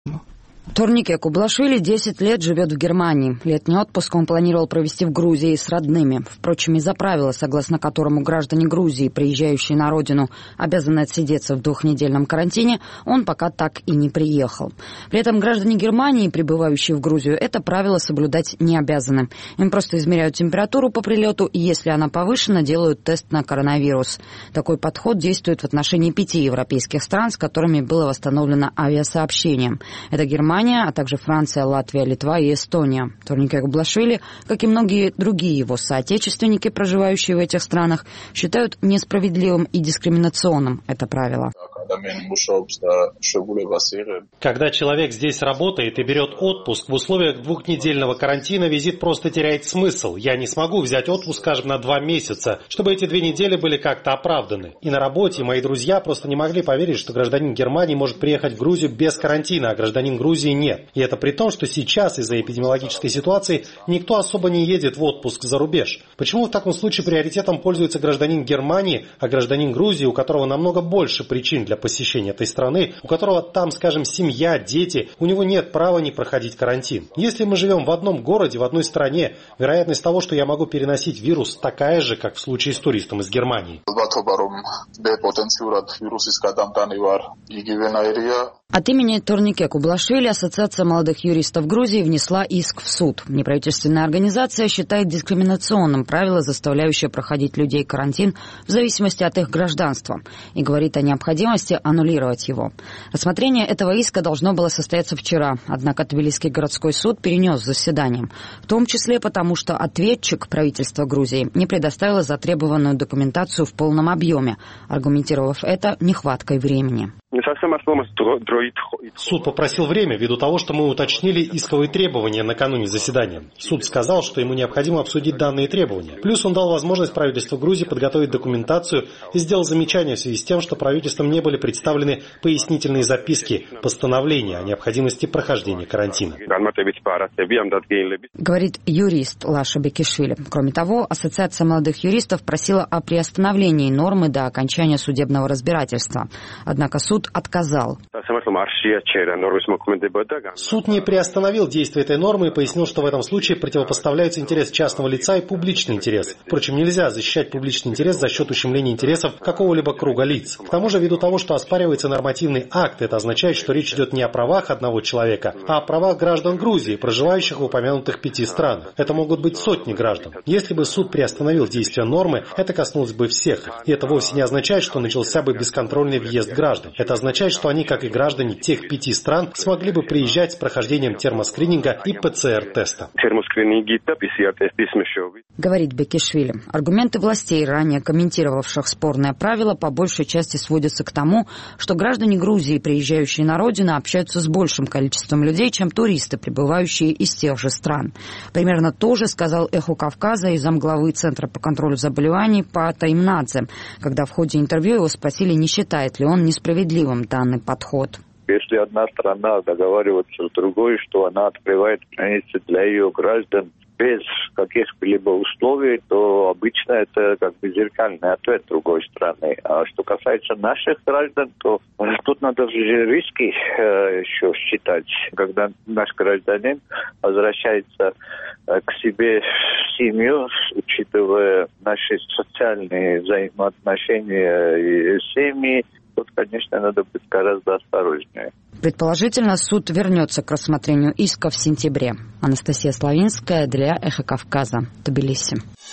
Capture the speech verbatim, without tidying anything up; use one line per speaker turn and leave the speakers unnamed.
Торнике Кублашвили десять лет живет в Германии. Летний отпуск он планировал провести в Грузии с родными. Впрочем, из-за правила, согласно которому граждане Грузии, приезжающие на родину, обязаны отсидеться в двухнедельном карантине, он пока так и не приехал. При этом граждане Германии, прибывающие в Грузию, это правило соблюдать не обязаны. Им просто измеряют температуру по прилету, и если она повышена, делают тест на коронавирус. Такой подход действует в отношении пяти европейских стран, с которыми было восстановлено авиасообщение. Это Германия, а также Франция, Латвия, Литва и Эстония. Торнике Кублашвили, как и многие другие его соотечественники, проживающие в этих странах, считают несправедливым и дискриминационным это правило.
Когда человек здесь работает и берет отпуск, в условиях двухнедельного карантина визит просто теряет смысл. Я не смогу взять отпуск, скажем, на два месяца, чтобы эти две недели были как-то оправданы. И на работе мои друзья просто не могли поверить, что гражданин Германии может приехать в Грузию без карантина, а гражданин Грузии нет. И это при том, что сейчас из-за эпидемиологической ситуации никто особо не едет в отпуск за рубеж. Почему в таком случае приоритетом пользуется гражданин Германии, а гражданин Грузии, у которого намного больше причин для посещения этой страны, у которого там, скажем, семья, дети, у него нет права не проходить карантин? Если мы живем в одном городе, в одной стране, вероятность того, что я могу переносить вирус, такая же, как в случае с туристом из Германии.
От имени Торнике Кублашвили Ассоциация молодых юристов Грузии внесла иск в суд. Неправительственная организация считает дискриминационным правило, заставляющее проходить людей карантин в зависимости от их гражданства, и говорит о необходимости аннулировать его. Рассмотрение этого иска должно было состояться вчера, однако Тбилисский городской суд перенес заседание, в том числе потому, что ответчик, правительства Грузии, не предоставило затребованную документацию в полном объеме, аргументировав это нехваткой времени.
Суд попросил время ввиду того, что мы уточнили исковые требования накануне заседания. Суд сказал, что ему необходимо обсудить данные требования. Плюс он дал возможность правительству Грузии подготовить документацию и сделал замечание в связи с тем, что правительством не были представлены пояснительные записки, постановления о необходимости прохождения карантина.
Говорит юрист Лаша Бекишвили. Кроме того, Ассоциация молодых юристов просила о приостановлении нормы до окончания судебного разбирательства. Однако суд отказал.
Суд не приостановил действие этой нормы и пояснил, что в этом случае противопоставляются интерес частного лица и публичный интерес. Впрочем, нельзя защищать публичный интерес за счет ущемления интересов какого-либо круга лиц. К тому же, ввиду того, что оспаривается нормативный акт, это означает, что речь идет не о правах одного человека, а о правах граждан Грузии, проживающих в упомянутых пяти странах. Это могут быть сотни граждан. Если бы суд приостановил действие нормы, это коснулось бы всех. И это вовсе не означает, что начался бы бесконтрольный въезд граждан. Это означает, что они, как и граждане тех пяти стран, смогли бы приезжать с прохождением термоскрининга и ПЦР-теста.
Говорит Бекишвили. Аргументы властей, ранее комментировавших спорное правило, по большей части сводятся к тому, что граждане Грузии, приезжающие на родину, общаются с большим количеством людей, чем туристы, прибывающие из тех же стран. Примерно то же сказал «Эхо Кавказа» и замглавы Центра по контролю заболеваний Пата Имнадзе, когда в ходе интервью его спросили, не считает ли он несправедливым данный подход.
Если одна страна договаривается с другой, что она открывает границы для ее граждан без каких-либо условий, то обычно это как бы зеркальный ответ другой страны. А что касается наших граждан, то тут надо же риски э, еще считать. Когда наш гражданин возвращается э, к себе в семью, учитывая наши социальные взаимоотношения и семьи, тут, конечно, надо быть гораздо осторожнее.
Предположительно, суд вернется к рассмотрению иска в сентябре. Анастасия Славинская для «Эхо Кавказа», Тбилиси.